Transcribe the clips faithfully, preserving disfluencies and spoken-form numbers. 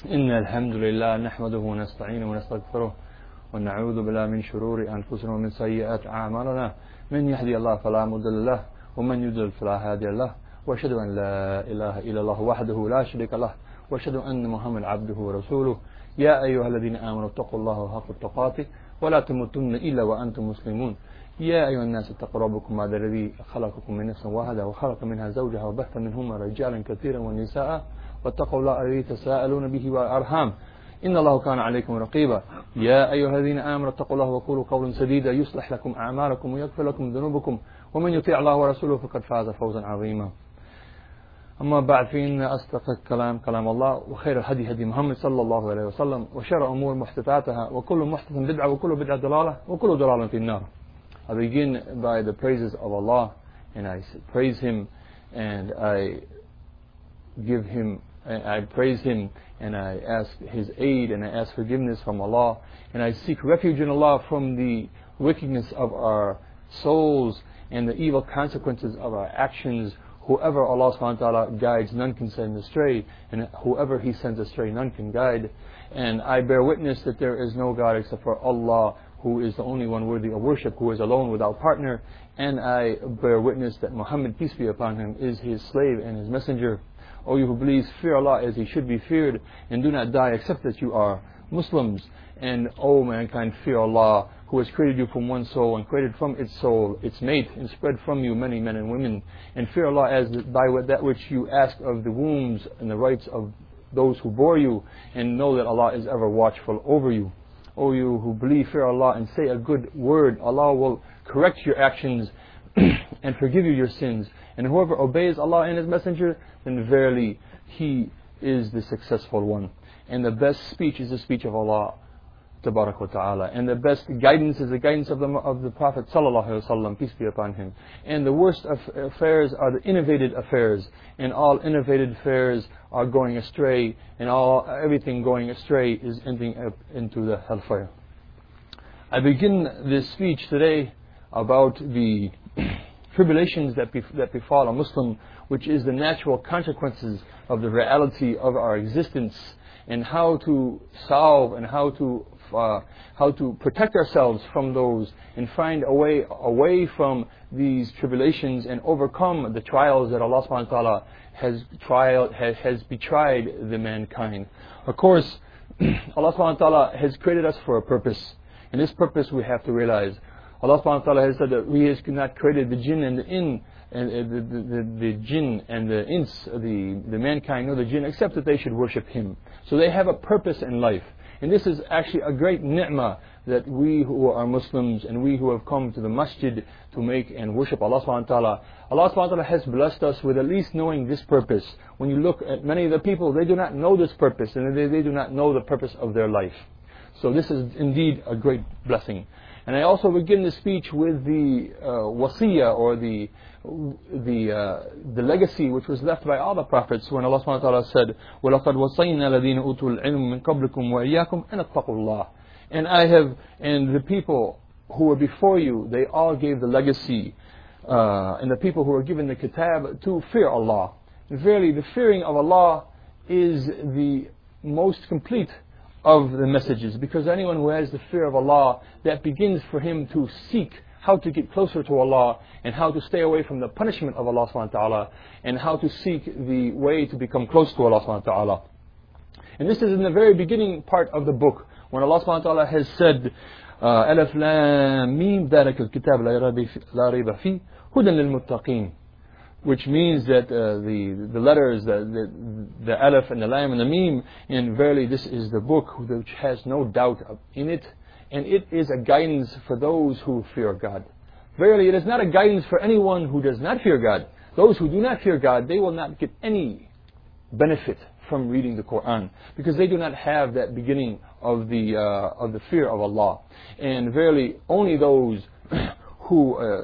إن الحمد لله نحمده ونستعينه ونستغفره ونعوذ بالله من شرور أنفسنا ومن سيئات أعمالنا من يهدي الله فلا مضل له ومن يضلل فلا هادي له وأشهد أن لا إله إلا الله وحده لا شريك له وأشهد أن محمد عبده ورسوله يا أيها الذين آمنوا اتقوا الله حق تقاته ولا تموتن إلا وأنتم مسلمون يا أيها الناس اتقوا ربكم الذي خلقكم من نفس واحدة وخلق منها زوجها وبث منهما رجالا كثيرا ونساء واتقوا الله الذي تساءلون به والأرحام إن الله كان عليكم رقيبا يا أيها الذين آمنوا اتقوا الله وقولوا قولا سديدا يصلح لكم أعمالكم ويغفر لكم ذنوبكم ومن يطيع الله ورسوله فقد فاز فوزا عظيما. أما بعد فإن أصدق الكلام كلام الله وخير الهدي هدي محمد صلى الله عليه وسلم وشر أمور محدثاتها وكل محدث بدعة وكل بدعة ضلالة وكل ضلالة في النار. I begin by the praises of Allah, and I praise Him and I give Him, I praise Him and I ask His aid and I ask forgiveness from Allah, and I seek refuge in Allah from the wickedness of our souls and the evil consequences of our actions. Whoever Allah subhanahu wa ta'ala guides, none can send astray, and whoever He sends astray, none can guide. And I bear witness that there is no God except for Allah, who is the only one worthy of worship, who is alone without partner. And I bear witness that Muhammad, peace be upon him, is His slave and His messenger. O you who believes, fear Allah as He should be feared, and do not die except that you are Muslims. And O mankind, fear Allah, who has created you from one soul and created from its soul its mate, and spread from you many men and women. And fear Allah as by that which you ask of the wombs and the rights of those who bore you, and know that Allah is ever watchful over you. O you who believe, fear Allah and say a good word, Allah will correct your actions and forgive you your sins. And whoever obeys Allah and His Messenger, then verily he is the successful one. And the best speech is the speech of Allah Tabarak wa Ta'ala. And the best guidance is the guidance of the, of the Prophet Sallallahu Alaihi Wasallam, peace be upon him. And the worst of affairs are the innovated affairs. And all innovated affairs are going astray. And all everything going astray is ending up into the hellfire. I begin this speech today about the tribulations that, bef that befall a Muslim, which is the natural consequences of the reality of our existence, and how to solve and how to uh, how to protect ourselves from those, and find a way away from these tribulations and overcome the trials that Allah subhanahu wa ta'ala has trial has, has betrayed the mankind. Of course, Allah subhanahu wa ta'ala has created us for a purpose, and this purpose we have to realize. Allah subhanahu wa ta'ala has said that He has not created the jinn and the in and the, the, the, the jinn and the ins, the, the mankind nor the jinn, except that they should worship Him. So they have a purpose in life. And this is actually a great ni'mah that we who are Muslims and we who have come to the masjid to make and worship Allah subhanahu wa ta'ala, Allah subhanahu wa ta'ala has blessed us with at least knowing this purpose. When you look at many of the people, they do not know this purpose, and they, they do not know the purpose of their life. So this is indeed a great blessing. And I also begin the speech with the uh, wasiyah, or the the uh, the legacy which was left by all the prophets, when Allah subhanahu wa ta'ala said, وَلَقَدْ وَصَيْنَا الَّذِينَ أُوتُوا الْعِلْمَ مِنْ قَبْلِكُمْ وَإِيَّاكُمْ أَنِ اتَّقُوا اللَّهَ. And I have, and the people who were before you, they all gave the legacy, uh, and the people who were given the kitab, to fear Allah. And verily, the fearing of Allah is the most complete of the messages, because anyone who has the fear of Allah, that begins for him to seek how to get closer to Allah, and how to stay away from the punishment of Allah subhanahu wa ta'ala, and how to seek the way to become close to Allah subhanahu wa ta'ala. And this is in the very beginning part of the book, when Allah subhanahu wa ta'ala has said, Alif Lam Mim ذَلِكَ الْكِتَابُ لَا رَيْبَ فِيهِ هُدًى لِلْمُتَّقِينَ, which means that uh, the the letters, the, the the Alif and the Lam and the Mim, and verily this is the book which has no doubt in it, and it is a guidance for those who fear God. Verily, it is not a guidance for anyone who does not fear God. Those who do not fear God, they will not get any benefit from reading the Quran, because they do not have that beginning of the uh, of the fear of Allah. And verily, only those who uh,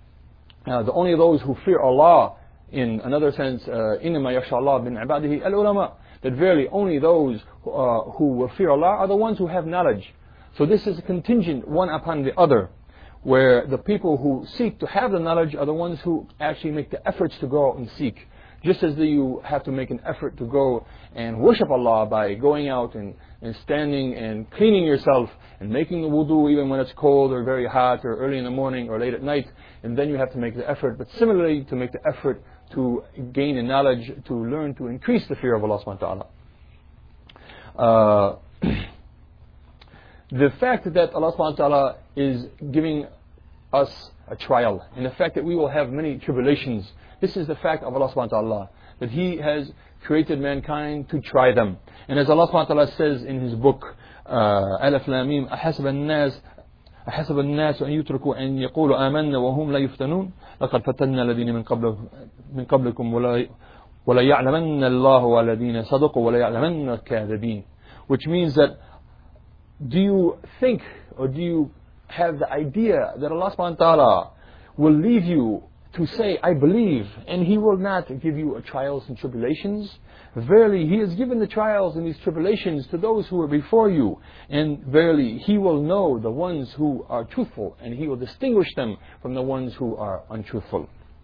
Uh, the only those who fear Allah, in another sense, إِنَّمَا يَخْشَى اللَّهَ مِنْ عِبَادِهِ الْعُلَمَاء, that verily only those uh, who will fear Allah are the ones who have knowledge. So this is contingent one upon the other, where the people who seek to have the knowledge are the ones who actually make the efforts to go out and seek. Just as you have to make an effort to go and worship Allah by going out and, and standing and cleaning yourself and making the wudu even when it's cold or very hot or early in the morning or late at night, and then you have to make the effort. But similarly, to make the effort to gain the knowledge, to learn to increase the fear of Allah subhanahu wa ta'ala. Uh, the fact that Allah subhanahu wa ta'ala is giving us a trial, and the fact that we will have many tribulations, this is the fact of Allah subhanahu wa ta'ala, that He has created mankind to try them. And as Allah subhanahu wa ta'ala says in His book, Alif Lam Mim, أحسب الناس أحسب الناس أن يتركوا أن يقولوا آمنا وهم لا يفتنون لقد فتنا الذين من قبل من قبلكم ولا ولا يعلمن الله والذين صدقوا ولا يعلمن الكاذبين. Which means that, do you think or do you have the idea that Allah subhanahu wa ta'ala will leave you to say, I believe, and He will not give you trials and tribulations? Verily, He has given the trials and these tribulations to those who were before you, and verily, He will know the ones who are truthful, and He will distinguish them from the ones who are untruthful.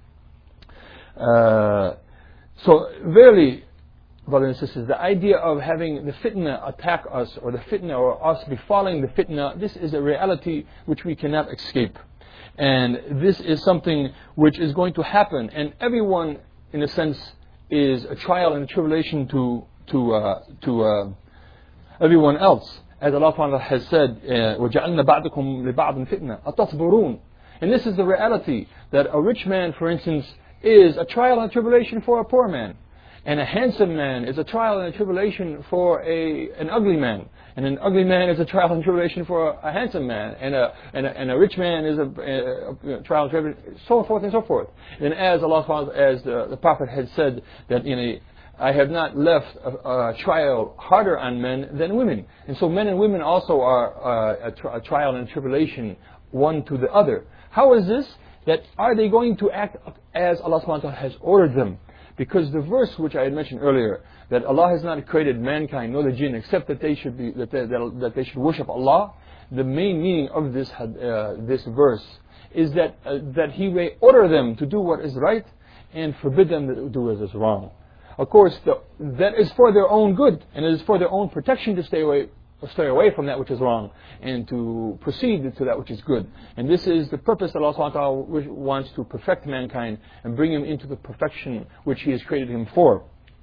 Uh, so, verily, brothers and sisters, the idea of having the fitna attack us, or the fitna, or us befalling the fitna, this is a reality which we cannot escape. And this is something which is going to happen. And everyone, in a sense, is a trial and a tribulation to to uh, to uh, everyone else. As Allah subhanahu wa ta'ala has said, وَجَعَلْنَا بَعْدَكُمْ لِبَعْضٍ فِتْنَةً أَتَصْبُرُونَ. And this is the reality, that a rich man, for instance, is a trial and a tribulation for a poor man. And a handsome man is a trial and a tribulation for a an ugly man. And an ugly man is a trial and tribulation for a, a handsome man. And a, and a and a rich man is a, a, a trial and tribulation, so forth and so forth. And as Allah, as the, the Prophet had said, that, you know, I have not left a, a trial harder on men than women. And so men and women also are uh, a, tri- a trial and a tribulation one to the other. How is this? That are they going to act as Allah subhanahu wa ta'ala has ordered them? Because the verse which I had mentioned earlier, that Allah has not created mankind nor the jinn except that they should be that they, that they should worship Allah. The main meaning of this uh, this verse is that uh, that He may order them to do what is right and forbid them to do what is wrong. Of course, the, that is for their own good, and it is for their own protection to stay away stay away from that which is wrong and to proceed to that which is good. And this is the purpose that Allah subhanahu wa ta'ala wants to perfect mankind and bring him into the perfection which He has created him for.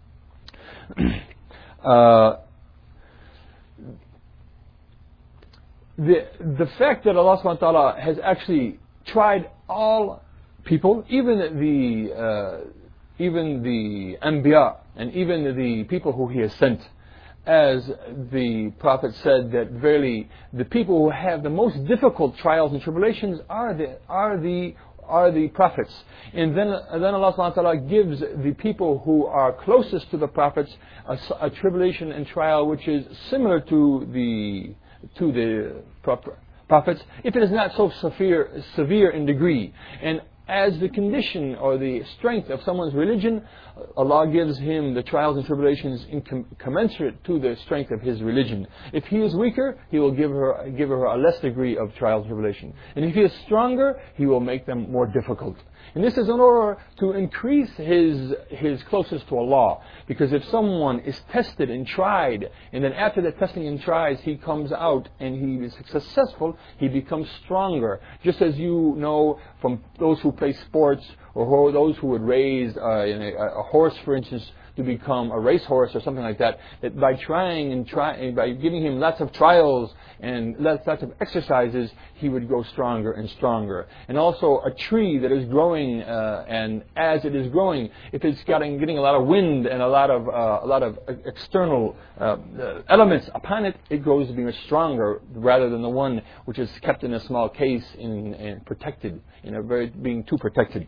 uh, the the fact that Allah subhanahu wa ta'ala has actually tried all people, even the uh, even the Anbiya and even the people who He has sent. As the Prophet said, that verily the people who have the most difficult trials and tribulations are the are the are the prophets. And then and then Allah subhanahu wa ta'ala gives the people who are closest to the prophets a, a tribulation and trial which is similar to the to the prophets, if it is not so severe severe in degree. And as the condition or the strength of someone's religion, Allah gives him the trials and tribulations in com- commensurate to the strength of his religion. If he is weaker, He will give her give her a less degree of trials and tribulation. And if he is stronger, He will make them more difficult. And this is in order to increase his his closeness to Allah. Because if someone is tested and tried, and then after the testing and tries, he comes out and he is successful, he becomes stronger. Just as you know from those who play sports, or those who would raise uh, a, a horse, for instance, to become a racehorse or something like that, that by trying and try, by giving him lots of trials and lots, lots of exercises, he would grow stronger and stronger. And also a tree that is growing, uh, and as it is growing, if it's getting getting a lot of wind and a lot of uh, a lot of external uh, elements upon it, it grows to be much stronger rather than the one which is kept in a small case and, and protected, you know, very being too protected.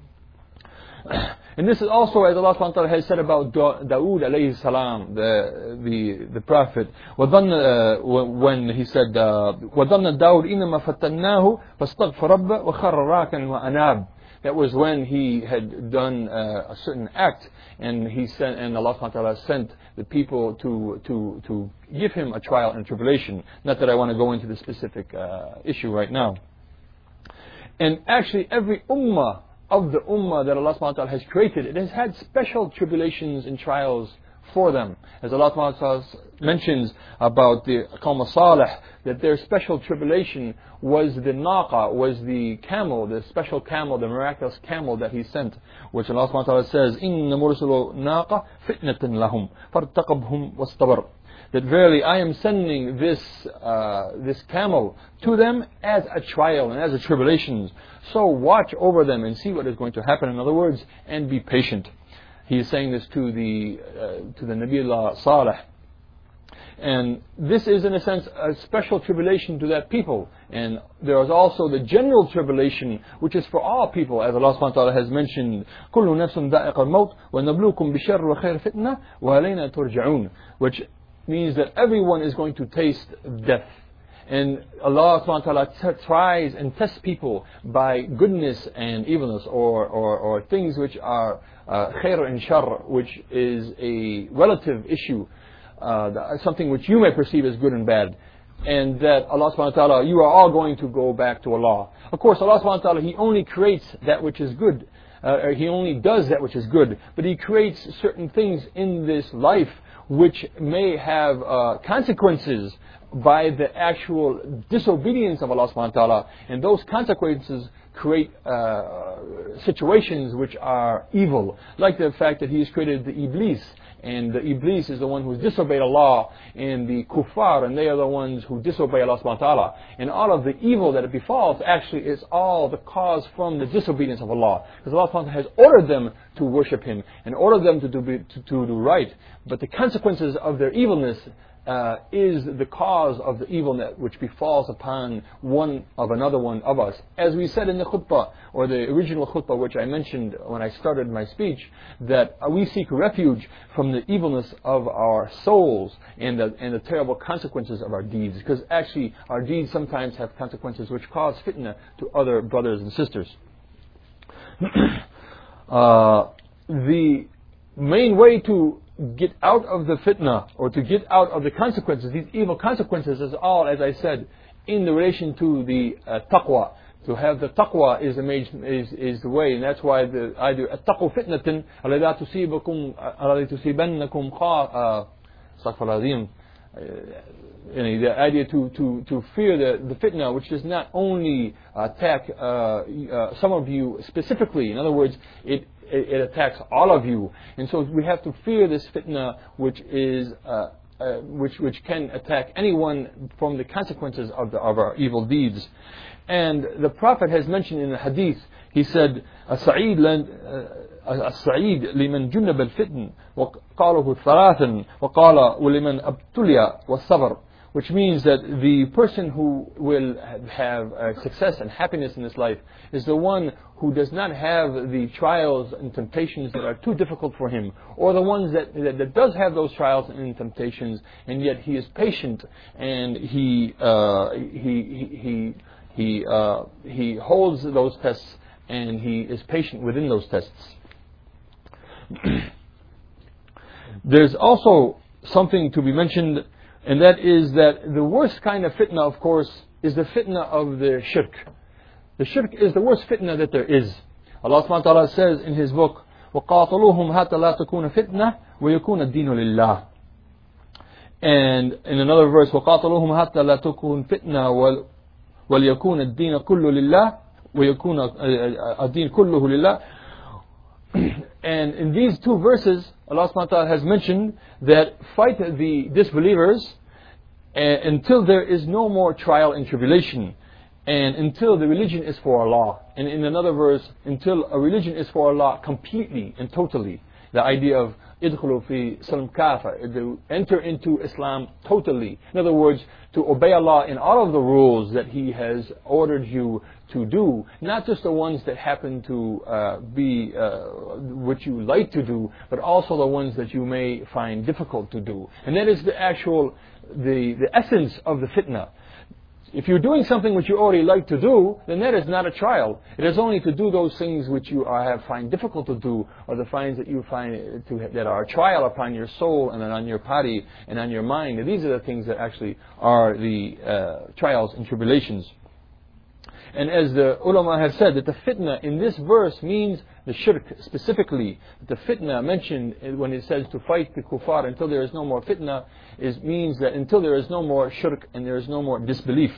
And this is also, as Allah subhanahu wa ta'ala has said about Dawood alayhi salam, the the the prophet, uh, when he said, وَظَنَّ دَاوُدْ إِنَّمَا فَتَّنَّاهُ فَاسْتَغْفَرَ رَبَّهُ وَخَرَّ رَاكًا وَأَنَابَ. That was when he had done uh, a certain act, and he sent, and Allah subhanahu wa ta'ala sent the people to to to give him a trial and tribulation. Not that I want to go into the specific uh, issue right now. And actually, every ummah of the ummah that Allah subhanahu wa ta'ala has created, it has had special tribulations and trials for them. As Allah subhanahu wa ta'ala mentions about the Qawm Salih, that their special tribulation was the naqa, was the camel, the special camel, the miraculous camel that He sent, which Allah subhanahu wa ta'ala says, إِنَّ مُرْسِلُ نَاقَ فِتْنَةً لَهُمْ فَارْتَقَبْهُمْ وَاسْتَبَرْ. That verily I am sending this uh, this camel to them as a trial and as a tribulation. So watch over them and see what is going to happen. In other words, and be patient. He is saying this to the uh, to the Nabiullah Salih. And this is in a sense a special tribulation to that people. And there is also the general tribulation which is for all people, as Allah subhanahu wa ta'ala has mentioned, كُلُّ نَفْسٌ ذَائِقَ الْمَوْتِ وَنَبْلُوكُمْ بِالشَّرِّ وَخَيْرِ فِتْنَةٍ وَإِلَيْنَا تُرْجَعُونَ, which means that everyone is going to taste death. And Allah subhanahu wa ta'ala tries and tests people by goodness and evilness, or, or, or things which are uh, khair and shar, which is a relative issue, uh, something which you may perceive as good and bad. And that Allah subhanahu wa ta'ala, you are all going to go back to Allah. Of course, Allah subhanahu wa ta'ala, He only creates that which is good. Uh, He only does that which is good. But He creates certain things in this life which may have uh, consequences by the actual disobedience of Allah subhanahu wa ta'ala. And those consequences create uh, situations which are evil. Like the fact that He has created the Iblis. And the Iblis is the one who has disobeyed Allah, and the kuffar, and they are the ones who disobey Allah subhanahu wa ta'ala. And all of the evil that it befalls actually is all the cause from the disobedience of Allah. Because Allah subhanahu wa ta'ala has ordered them to worship Him and ordered them to do, to, to do right. But the consequences of their evilness Uh, is the cause of the evil that which befalls upon one of another one of us. As we said in the khutbah, or the original khutbah which I mentioned when I started my speech, that we seek refuge from the evilness of our souls and the, and the terrible consequences of our deeds. Because actually our deeds sometimes have consequences which cause fitna to other brothers and sisters. uh, the main way to get out of the fitna, or to get out of the consequences, these evil consequences, is all, as I said, in the relation to the uh, taqwa. To have the taqwa is the major, is, is the way, and that's why the idea attaqu fitnatin la tusibakum la tusibannakum kha astaghfirullah. The idea to, to, to fear the, the fitna, which does not only attack uh, uh, some of you specifically. In other words, it It attacks all of you, and so we have to fear this fitna, which is uh, uh, which which can attack anyone from the consequences of the of our evil deeds. And the Prophet has mentioned in the hadith, he said, "As-sa'id as-sa'id liman junaba al-fitn, wa qalahu thalathan, wa qala liman abtuliya was-sabr." Which means that the person who will have uh, success and happiness in this life is the one who does not have the trials and temptations that are too difficult for him, or the ones that, that, that does have those trials and temptations, and yet he is patient, and he uh, he he he uh, he holds those tests, and he is patient within those tests. There's also something to be mentioned. And that is that the worst kind of fitna, of course, is the fitna of the shirk. The shirk is the worst fitna that there is. Allah subhanahu wa ta'ala says in His book, وَقَاطَلُوهُمْ حَتَّى لَا تَكُونَ فِتْنَةً وَيَكُونَ الدِّينُ لِلَّهِ. And in another verse, وَقَاطَلُوهُمْ حَتَّى لَا تَكُونَ فِتْنَةً وَلْيَكُونَ الدِّينُ كُلُّهُ لِلَّهِ وَيَكُونَ الدِّينُ كُلُّهُ لِلَّهِ. And in these two verses, Allah subhanahu wa ta'ala has mentioned that fight the disbelievers uh, until there is no more trial and tribulation, and until the religion is for Allah. And in another verse, until a religion is for Allah completely and totally. The idea of idkhulu fi salam kafa, to enter into Islam totally. In other words, to obey Allah in all of the rules that He has ordered you to do, not just the ones that happen to uh, be uh, what you like to do, but also the ones that you may find difficult to do. And that is the actual, the, the essence of the fitna. If you're doing something which you already like to do, then that is not a trial. It is only to do those things which you are, have find difficult to do, or the things that you find to, that are a trial upon your soul and on your body and on your mind. And these are the things that actually are the uh, trials and tribulations. And as the ulama have said, that the fitna in this verse means the shirk specifically. The fitna mentioned when it says to fight the kuffar until there is no more fitna, is means that until there is no more shirk and there is no more disbelief.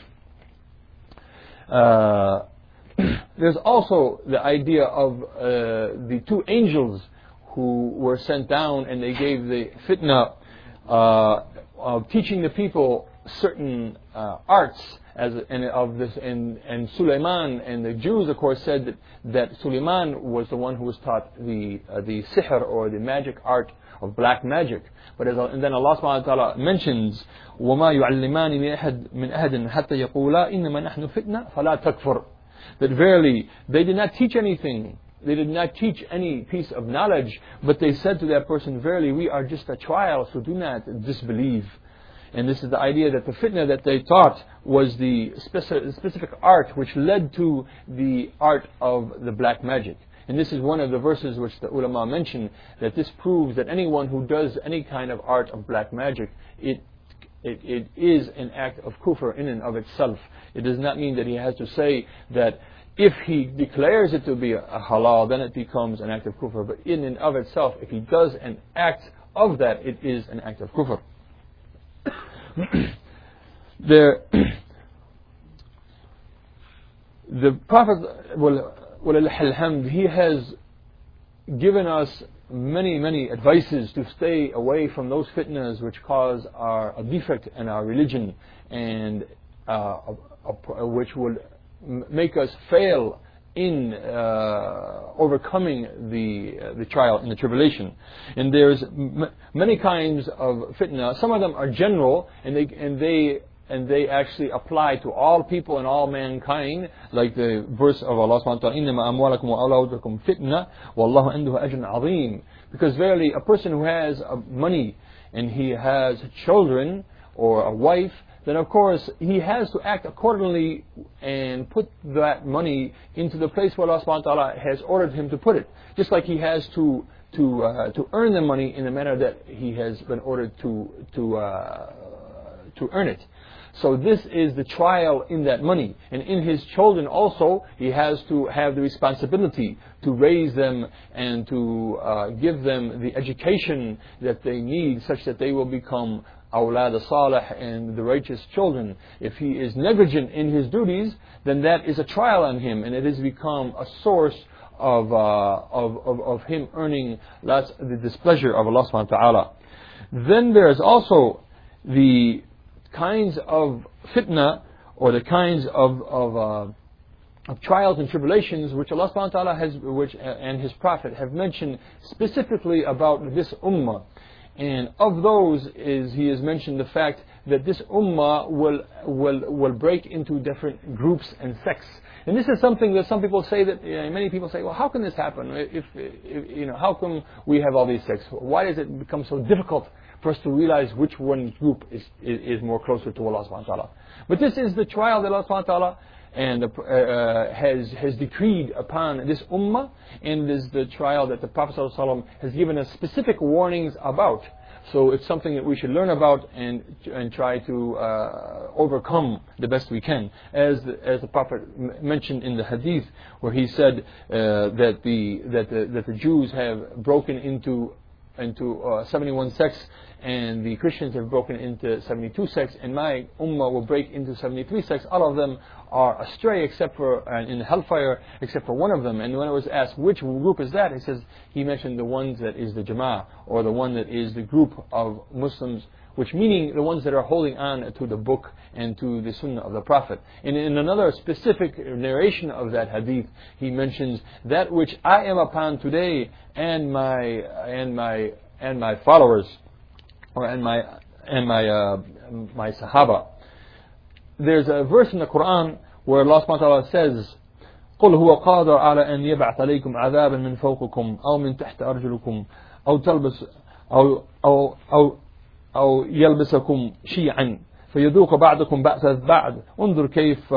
Uh, there's also the idea of uh, the two angels who were sent down and they gave the fitna uh, of teaching the people certain uh, arts as and of this and and Sulaiman and the Jews of course said that, that Sulaiman was the one who was taught the uh, the sihr or the magic art of black magic. But as, and then Allah subhanahu wa ta'ala mentions وَمَا يُعَلِّمَانِ مِنْ أَحَدٍ حَتَّى يَقُولَا إِنَّمَا نَحْنُ فِتْنَةٌ فَلَا تَكْفُرْ, that verily they did not teach anything, they did not teach any piece of knowledge, but they said to that person, verily we are just a trial, so do not disbelieve. And this is the idea that the fitna that they taught was the speci- specific art which led to the art of the black magic. And this is one of the verses which the ulama mention, that this proves that anyone who does any kind of art of black magic, it It, it is an act of kufr in and of itself. It does not mean that he has to say that if he declares it to be a halal, then it becomes an act of kufr. But in and of itself, if he does an act of that, it is an act of kufr. there, the Prophet, walhamd, he has given us many, many advices to stay away from those fitnas which cause our, a defect in our religion and uh, a, a, which will make us fail in uh, overcoming the uh, the trial and the tribulation. And there's m- many kinds of fitna. Some of them are general, and they and they and they actually apply to all people and all mankind, like the verse of Allah subhanahu wa ta'ala, إِنَّمَا أَمْوَالَكُمْ وَأَوْلَادُكُمْ فِتْنَةٌ وَاللَّهُ عِنْدَهُ أَجْرٌ عَظِيمٌ. Because verily a person who has uh, money and he has children or a wife, then of course he has to act accordingly and put that money into the place where Allah subhanahu wa ta'ala has ordered him to put it. Just like he has to to uh, to earn the money in the manner that he has been ordered to to uh, to earn it. So this is the trial in that money. And in his children also, he has to have the responsibility to raise them and to uh, give them the education that they need, such that they will become awlad salih and the righteous children. If he is negligent in his duties, then that is a trial on him, and it has become a source of uh, of, of of him earning lots of the displeasure of Allah subhanahu wa ta'ala. Then there is also the kinds of fitna, or the kinds of of, uh, of trials and tribulations which Allah subhanahu wa ta'ala has, which uh, and His Prophet have mentioned specifically about this ummah. And of those is he has mentioned the fact that this ummah will will will break into different groups and sects. And this is something that some people say that, you know, many people say, well, how can this happen? If, if you know, how come we have all these sects? Why does it become so difficult for us to realize which one group is, is, is more closer to Allah subhanahu wa ta'ala? But this is the trial that Allah subhanahu wa ta'ala and uh, has has decreed upon this ummah, and is the trial that the Prophet sallallahu alaihi wasallam has given us specific warnings about. So it's something that we should learn about and and try to uh, overcome the best we can. As the, as the Prophet m- mentioned in the hadith, where he said uh, that the that the that the Jews have broken into into uh, seventy-one sects, and the Christians have broken into seventy-two sects, and my ummah will break into seventy-three sects. All of them are astray except for uh, in hellfire, except for one of them. And when I was asked which group is that, he says he mentioned the ones that is the Jama'ah, or the one that is the group of Muslims, which meaning the ones that are holding on to the book and to the Sunnah of the Prophet. And in another specific narration of that hadith, he mentions that which I am upon today, and my and my and my followers, or and my and my uh, my Sahaba. There's a verse in the Quran where Allah subhanahu wa ta'ala says, قُلْ هُوَ قَادِرٌ عَلَى أَنْ يَبْعَثَ عَلَيْكُمْ عَذَابًا مِنْ فَوْقِكُمْ أَوْ مِنْ تَحْتِ أَرْجُلِكُمْ أَوْ تَلْبِسْ أو أو أو أو يلبسكم شيعا فيذوق بعضكم بأس بعض انظر كيف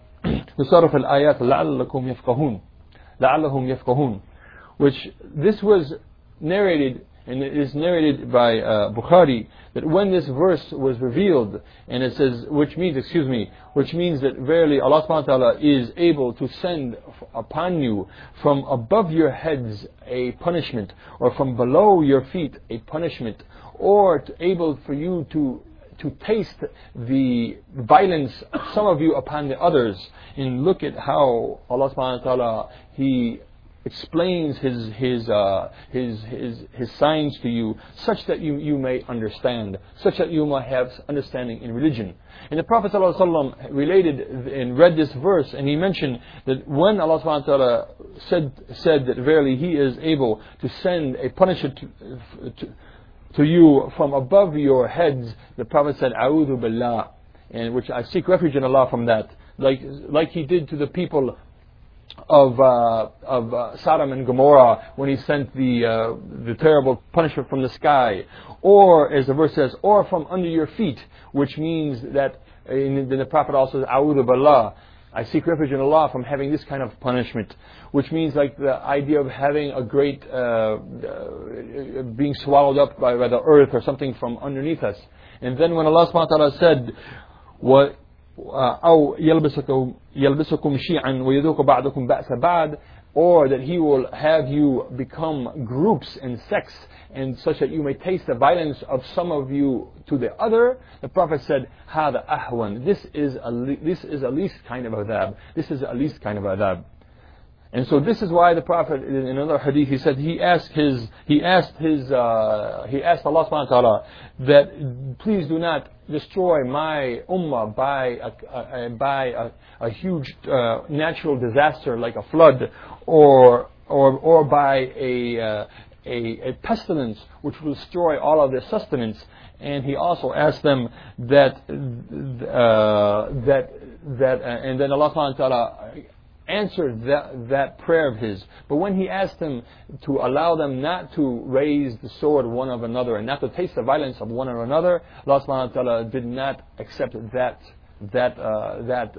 نصرف الآيات لعلكم يفقهون لعلهم يفقهون. Which this was narrated and it is narrated by uh, Bukhari, that when this verse was revealed, and it says, which means, excuse me, which means that verily Allah subhanahu wa ta'ala is able to send upon you from above your heads a punishment, or from below your feet a punishment, or to able for you to to taste the violence of some of you upon the others. And look at how Allah subhanahu wa ta'ala, He explains his his uh, his his his signs to you, such that you you may understand, such that you might have understanding in religion. And the Prophet ﷺ related and read this verse, and he mentioned that when Allah subhanahu wa ta'ala said said that verily He is able to send a punishment to, to, to you from above your heads, the Prophet said, "A'udhu billah," and which I seek refuge in Allah from that, like like He did to the people of uh, of uh, Sodom and Gomorrah when He sent the uh, the terrible punishment from the sky, or as the verse says, or from under your feet, which means that, and then the Prophet also says, "A'udhu billah," I seek refuge in Allah from having this kind of punishment, which means like the idea of having a great uh, uh, being swallowed up by, by the earth or something from underneath us. And then when Allah subhanahu wa ta'ala said, "What أو يلبسكم يلبسكم شيعا ويذوق بعضكم بأس بعض," or that He will have you become groups and sects, and such that you may taste the violence of some of you to the other, the Prophet said, "Hada ahwan." This is a this is a least kind of adab. This is a least kind of adab. And so this is why the Prophet, in another hadith, he said he asked his he asked his uh, he asked Allah subhanahu wa ta'ala that please do not destroy my ummah by a, a, by a, a huge uh, natural disaster like a flood, or or or by a, uh, a a pestilence which will destroy all of their sustenance. And he also asked them that uh, that that uh, and then Allah subhanahu wa ta'ala answered that, that prayer of his. But when he asked them to allow them not to raise the sword one of another and not to taste the violence of one or another, Allah subhanahu wa ta'ala did not accept that that uh, that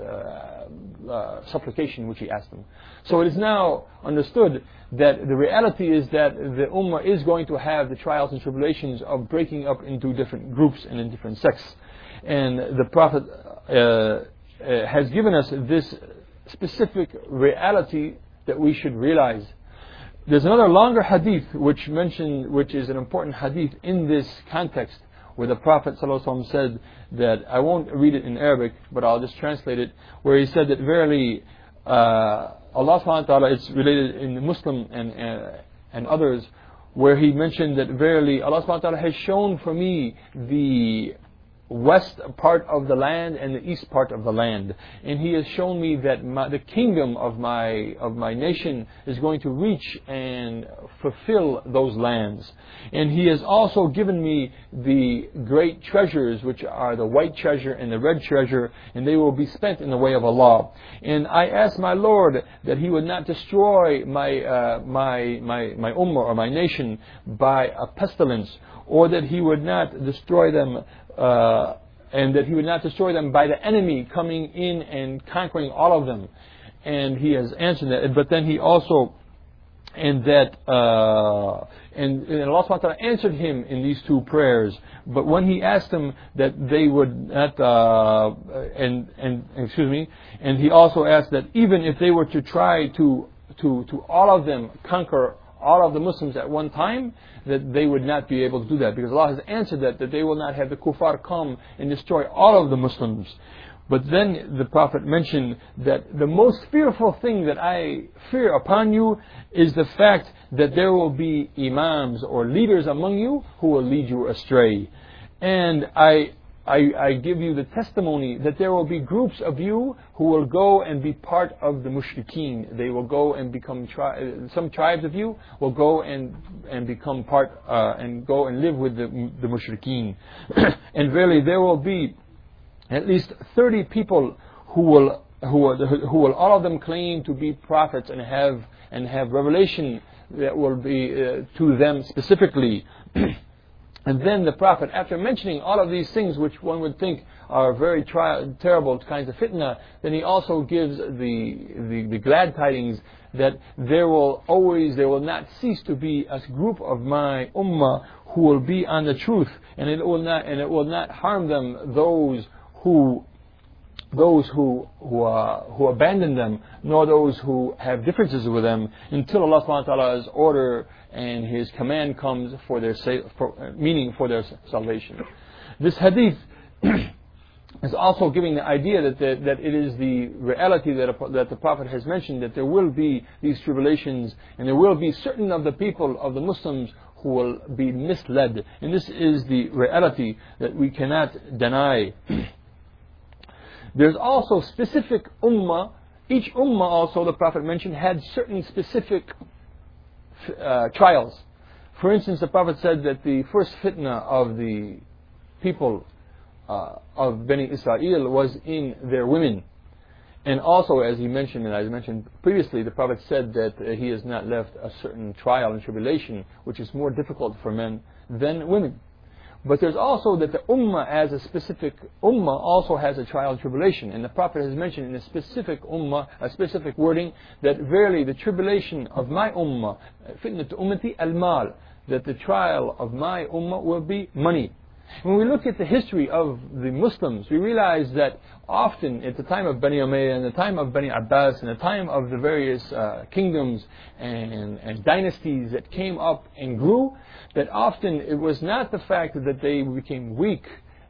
uh, uh, supplication which he asked them. So it is now understood that the reality is that the ummah is going to have the trials and tribulations of breaking up into different groups and in different sects. And the Prophet uh, uh, has given us this specific reality that we should realize. There's another longer hadith which mentioned, which is an important hadith in this context, where the Prophet ﷺ said that, I won't read it in Arabic, but I'll just translate it, where he said that verily uh, Allah subhanahu wa ta'ala, it's related in the Muslim and uh, and others, where he mentioned that verily Allah subhanahu wa ta'ala has shown for me the west part of the land and the east part of the land, and He has shown me that my, the kingdom of my of my nation is going to reach and fulfill those lands. And He has also given me the great treasures, which are the white treasure and the red treasure, and they will be spent in the way of Allah. And I asked my Lord that He would not destroy my uh, my my my ummah or my nation by a pestilence, or that He would not destroy them Uh, and that He would not destroy them by the enemy coming in and conquering all of them. And He has answered that. But then He also, and that, uh, and, and Allah subhanahu wa ta'ala answered him in these two prayers. But when He asked them that they would not, uh, and, and, excuse me, and He also asked that even if they were to try to, to, to all of them conquer all of the Muslims at one time, that they would not be able to do that, because Allah has answered that, that they will not have the kuffar come and destroy all of the Muslims. But then the Prophet mentioned that the most fearful thing that I fear upon you is the fact that there will be imams or leaders among you who will lead you astray. And I I, I give you the testimony that there will be groups of you who will go and be part of the mushrikeen. They will go and become, tri- some tribes of you will go and and become part, uh, and go and live with the, the mushrikeen. And really there will be at least thirty people who will, who will, who will all of them claim to be prophets and have, and have revelation that will be uh, to them specifically. And then the Prophet, after mentioning all of these things which one would think are very tri- terrible kinds of fitna, then he also gives the, the, the glad tidings that there will always, there will not cease to be a group of my ummah who will be on the truth, and it will not, and it will not harm them those who those who who, uh, who abandon them, nor those who have differences with them, until Allah subhanahu wa ta'ala's order and His command comes for their sa- for, meaning for their salvation. This hadith is also giving the idea that the, that it is the reality that, a, that the Prophet has mentioned, that there will be these tribulations, and there will be certain of the people, of the Muslims, who will be misled. And this is the reality that we cannot deny. There's also specific ummah. Each ummah also, the Prophet mentioned, had certain specific uh, trials. For instance, the Prophet said that the first fitna of the people uh, of Bani Israel was in their women. And also, as he mentioned, and I mentioned previously, the Prophet said that uh, he has not left a certain trial and tribulation which is more difficult for men than women. But there's also that the ummah as a specific ummah also has a trial and tribulation. And the Prophet has mentioned in a specific ummah, a specific wording, that verily the tribulation of my ummah, fitnat ummati al-mal, that the trial of my ummah will be money. When we look at the history of the Muslims, we realize that often at the time of Bani Umayyah and the time of Bani Abbas and the time of the various uh, kingdoms and, and dynasties that came up and grew, that often it was not the fact that they became weak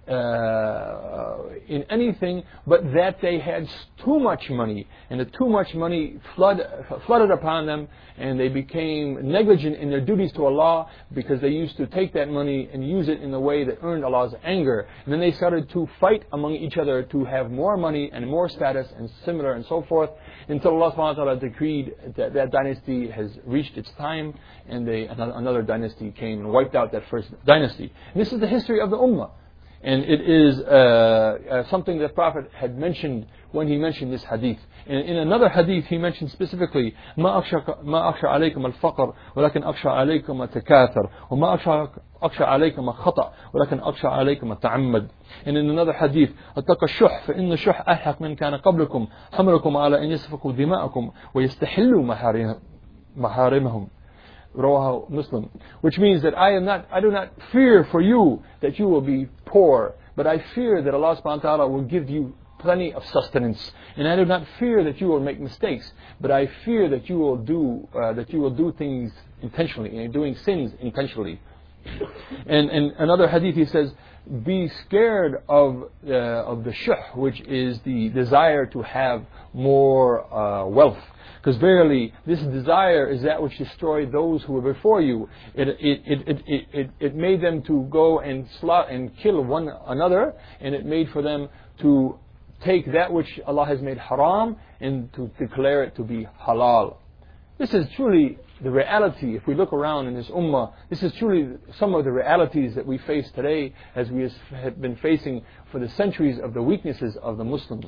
uh, in anything, but that they had too much money, and the too much money flood, flooded upon them, and they became negligent in their duties to Allah because they used to take that money and use it in a way that earned Allah's anger. And then they started to fight among each other to have more money and more status and similar and so forth, until Allah subhanahu wa ta'ala decreed that that dynasty has reached its time, and they, another dynasty came and wiped out that first dynasty. And this is the history of the ummah. And it is uh, uh, something that the Prophet had mentioned when he mentioned this hadith. In, in another hadith, he mentioned specifically, ما أخشى ما أخشى عليكم الفقر ولكن أخشى عليكم التكاثر وما أخشى أخشى عليكم الخطأ ولكن أخشى عليكم التعمد. And in another hadith, اتقوا الشح فإن الشح ألحق من كان قبلكم حملكم على أن يسفكوا دماءكم ويستحلوا محارمهم. Rawahu Muslim, which means that I am not, I do not fear for you that you will be poor, but I fear that Allah subhanahu wa ta'ala will give you plenty of sustenance, and I do not fear that you will make mistakes, but I fear that you will do uh, that you will do things intentionally, and doing sins intentionally. And in another hadith he says, be scared of uh, of the shuh, which is the desire to have more uh, wealth. Because verily, this desire is that which destroyed those who were before you. It it it it it, it made them to go and slaughter and kill one another, and it made for them to take that which Allah has made haram and to declare it to be halal. This is truly the reality. If we look around in this ummah, this is truly some of the realities that we face today, as we have been facing for the centuries of the weaknesses of the Muslims.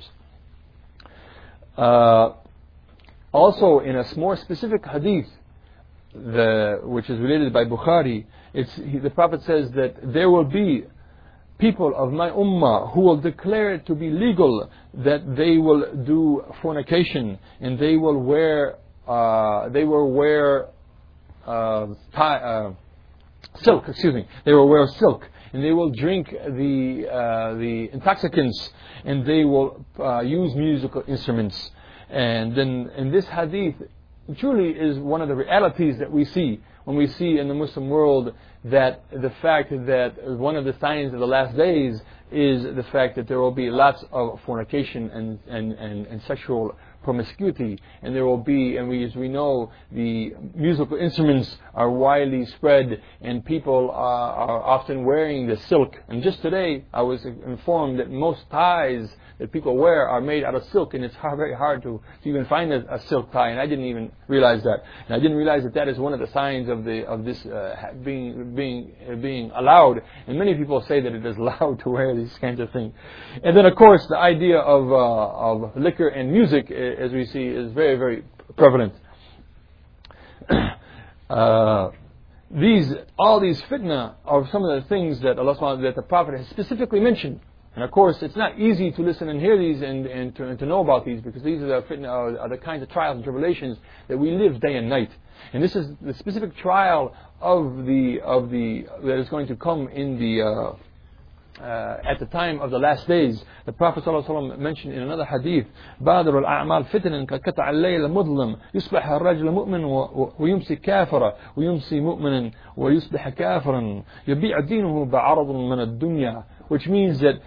Uh, Also, in a more specific hadith, the, which is related by Bukhari, it's, he, the Prophet says that there will be people of my ummah who will declare it to be legal that they will do fornication, and they will wear uh, they will wear uh, tie, uh, silk. Excuse me. They will wear silk, and they will drink the uh, the intoxicants, and they will uh, use musical instruments. And then in this hadith, truly is one of the realities that we see when we see in the Muslim world that the fact that one of the signs of the last days is the fact that there will be lots of fornication and, and, and, and sexual promiscuity, and there will be, and we, as we know, the musical instruments are widely spread, and people are, are often wearing the silk. And just today, I was informed that most ties that people wear are made out of silk, and it's hard, very hard to, to even find a, a silk tie, and I didn't even realize that. And I didn't realize that that is one of the signs of the of this uh, being being uh, being allowed. And many people say that it is allowed to wear these kinds of things. And then, of course, the idea of uh, of liquor and music, as we see, is very, very prevalent. uh, these, all these fitna are some of the things that Allah subhanahu wa ta'ala, that the Prophet has specifically mentioned. And of course, it's not easy to listen and hear these and, and, to, and to know about these, because these are the fitna, are, are the kinds of trials and tribulations that we live day and night. And this is the specific trial of the of the that is going to come in the uh, uh, at the time of the last days. The Prophet ﷺ mentioned in another hadith, بادر الأعمال فتنا كقطع الليل المظلم يصبح الرجل مؤمن ويمسي كافرا ويمسي مؤمنا ويصبح كافرا يبيع دينه بعرض من الدنيا, which means that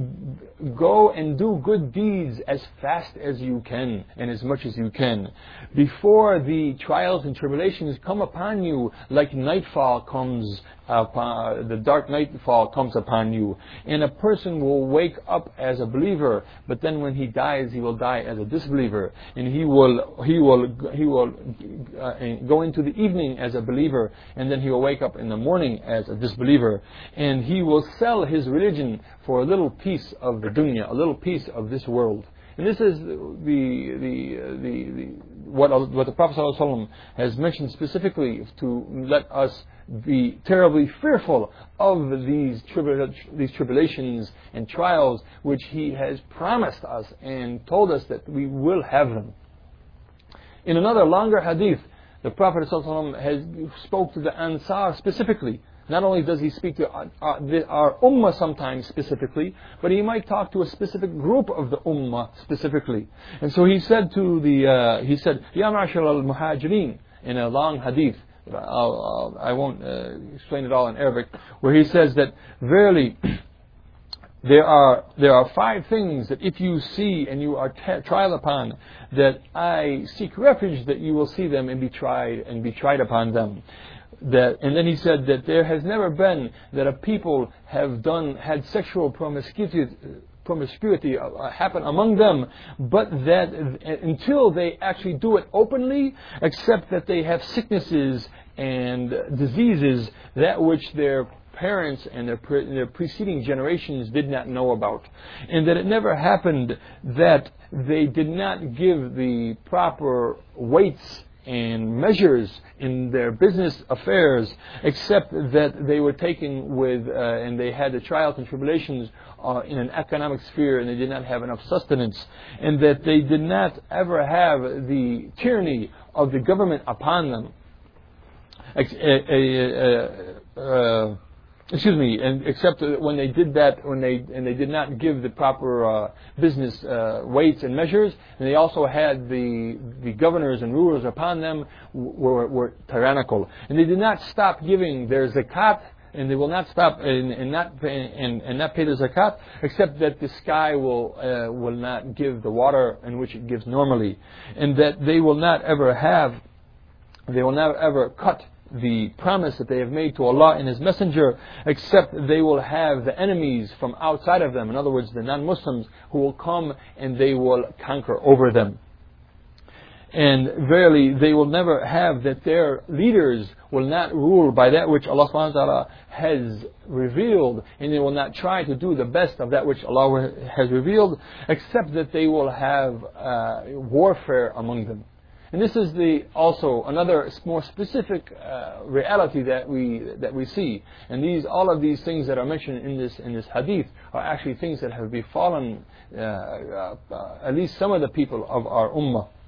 go and do good deeds as fast as you can and as much as you can before the trials and tribulations come upon you, like nightfall comes upon, the dark nightfall comes upon you, and a person will wake up as a believer, but then when he dies, he will die as a disbeliever, and he will he will he will uh, go into the evening as a believer, and then he will wake up in the morning as a disbeliever, and he will sell his religion for a little piece of the dunya, a little piece of this world. And this is the the the, the what what the Prophet ﷺ has mentioned specifically to let us be terribly fearful of these tribula- these tribulations and trials, which He has promised us and told us that we will have them. In another longer hadith, the Prophet ﷺ has spoke to the Ansar specifically. Not only does he speak to our, our ummah sometimes specifically, but he might talk to a specific group of the ummah specifically. And so he said to the, uh, he said, Ya ma'ashar al-muhajirin, in a long hadith. I'll, I'll, I won't uh, explain it all in Arabic, where he says that verily there are there are five things that if you see and you are t- tried upon, that I seek refuge that you will see them and be tried and be tried upon them. That, and then he said that there has never been that a people have done had sexual promiscuity promiscuity happen among them, but that until they actually do it openly, except that they have sicknesses and diseases that which their parents and their, pre- their preceding generations did not know about, and that it never happened that they did not give the proper weights and measures in their business affairs, except that they were taken with, uh, and they had the trials and tribulations uh, in an economic sphere, and they did not have enough sustenance, and that they did not ever have the tyranny of the government upon them. Ex- uh, uh, uh, Excuse me, and except when they did that, when they and they did not give the proper uh, business uh, weights and measures, and they also had the the governors and rulers upon them were, were tyrannical, and they did not stop giving their zakat, and they will not stop and, and not and, and not pay the zakat, except that the sky will uh, will not give the water in which it gives normally, and that they will not ever have, they will not ever cut the promise that they have made to Allah and His Messenger, except they will have the enemies from outside of them, in other words the non-Muslims, who will come and they will conquer over them. And verily they will never have that their leaders will not rule by that which Allah subhanahu wa ta'ala has revealed, and they will not try to do the best of that which Allah has revealed, except that they will have uh, warfare among them. And this is the also another more specific uh, reality that we that we see. And these all of these things that are mentioned in this in this hadith are actually things that have befallen uh, uh, uh, at least some of the people of our ummah.